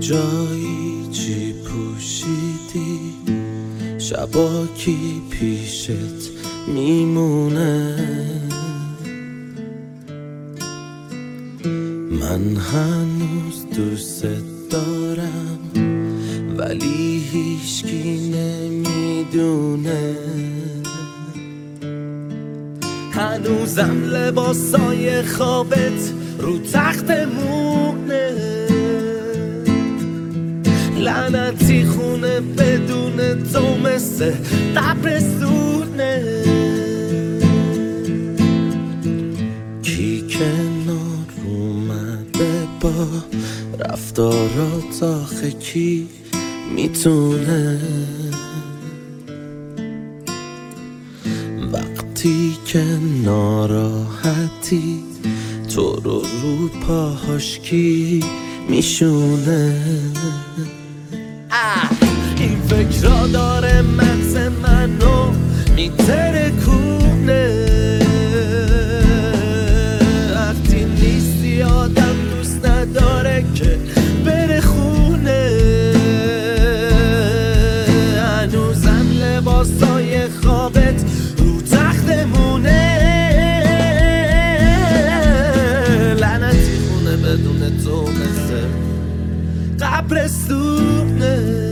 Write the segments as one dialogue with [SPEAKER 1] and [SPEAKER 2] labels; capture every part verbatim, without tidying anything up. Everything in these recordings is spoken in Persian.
[SPEAKER 1] کجایی چی پوشیدی شبا کی پیشت میمونه من هنوز دوست دارم ولی هیچکی نمیدونه هنوزم لباسای خوابت رو تخت مونه لعنتی خونه بدون تو مثل قبرستونه کی کنار اومده با رفتارات آخه کی میتونه وقتی که ناراحتی تو رو رو پاهاش کی میشونه این فکر را داره مغز منو میترکونه وقتی نیستی آدم دوست نداره که بره خونه هنوزم لباسای خوابت رو تختمونه لعنتی خونه بدون تو مثل قبرستونه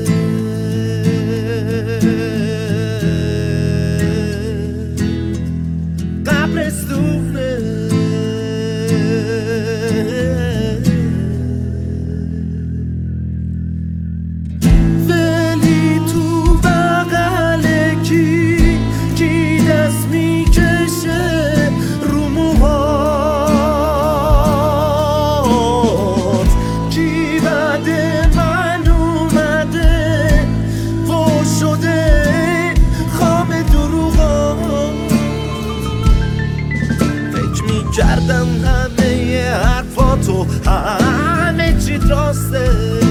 [SPEAKER 1] کردم همه حرفاتو همه چی راسته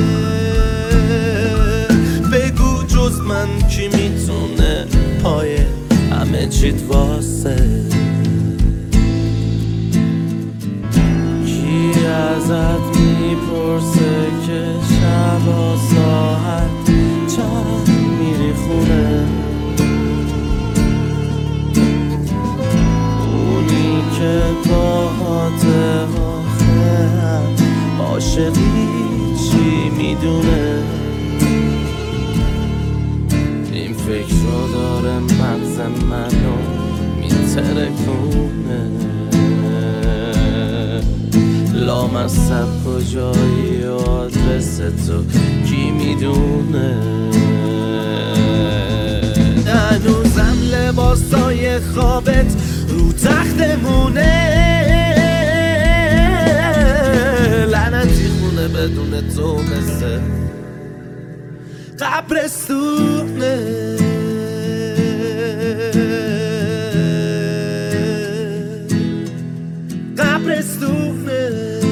[SPEAKER 1] بگو جز من کی میتونه پای همه چیت واسه کی ازت میپرسه که شبا ساعت چند میری خونه که باهات آخر عاشقی چی میدونه این فکر رو داره مغز منو میترکونه لامصب کجایی و آدرس تو کی میدونه هنوزم لباسای خوابت رو تختمونه لعنتی خونه بدون تو مثل قبرستونه قبرستونه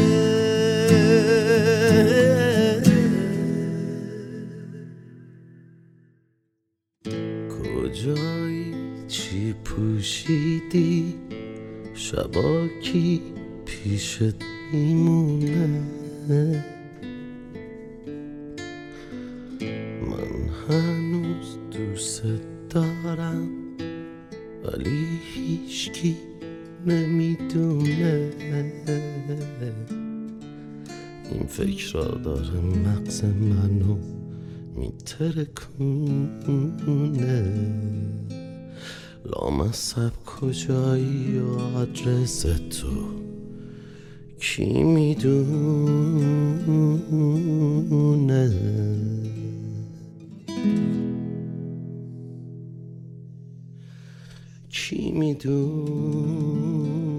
[SPEAKER 1] کجایی چی پوشیدی شبا کی پیشت میمونه من هنوز دوست دارم ولی هیچکی نمیدونه این فکر را داره مغز منو میترکونه لامصب کجایی و آدرس تو کی میدونه کی میدونه